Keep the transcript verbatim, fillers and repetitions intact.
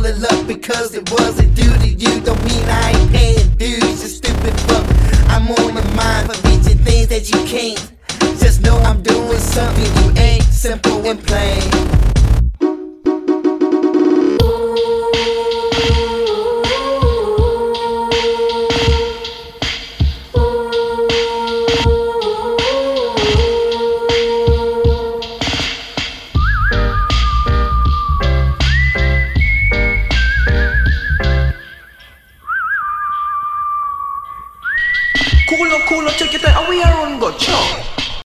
level up because it wasn't due to you. Don't mean I ain't paying dues, you stupid fuck. I'm on your mind for reaching things that you can't. Just know I'm doing something you ain't, simple and plain.